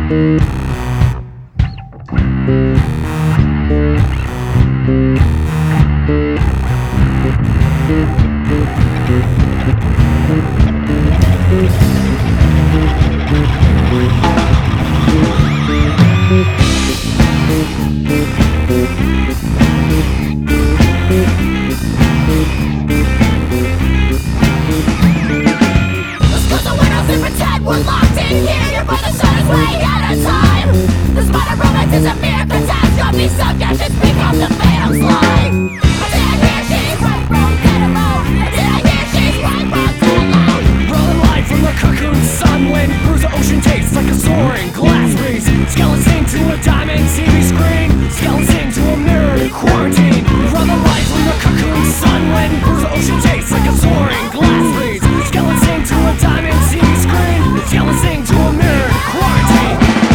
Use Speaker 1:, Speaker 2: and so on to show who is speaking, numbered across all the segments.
Speaker 1: We're locked in here, but the sun is way out of time. The spider romance is a mere catastrophe. Subjects become the fatal slime. Did I hear she's right, wrong, dead alone? Did I hear she's right, wrong, dead alone?
Speaker 2: Rolling light from the cocoon sun. Wind brews the ocean tastes like a soaring glass breeze. Skeletons sing to a diamond TV screen. Skeletons sing to a mirrored quarantine. Rolling light from the cocoon sun. Wind brews the ocean tastes like a soaring glass breeze. Skeletons sing to a diamond TV screen. Skeletons sing to a mirrored quarantine.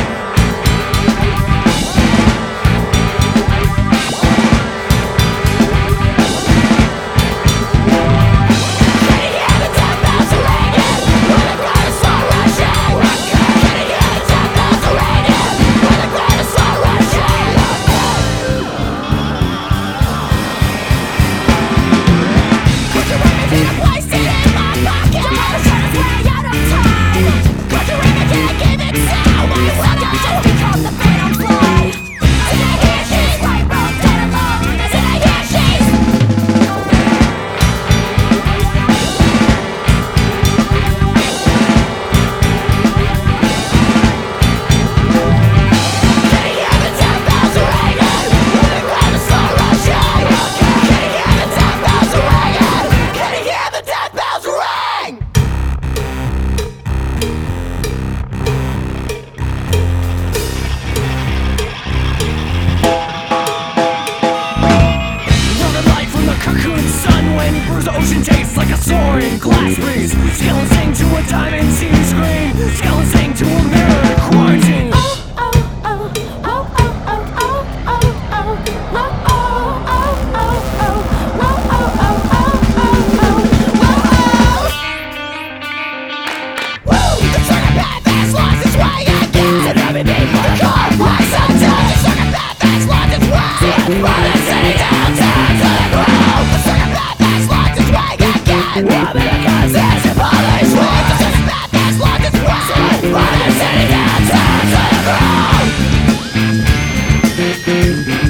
Speaker 2: The ocean tastes like a soaring glass breeze. Skeletons sing to a diamond TV screen. Skeletons sing to a mirrored quarantine.
Speaker 1: What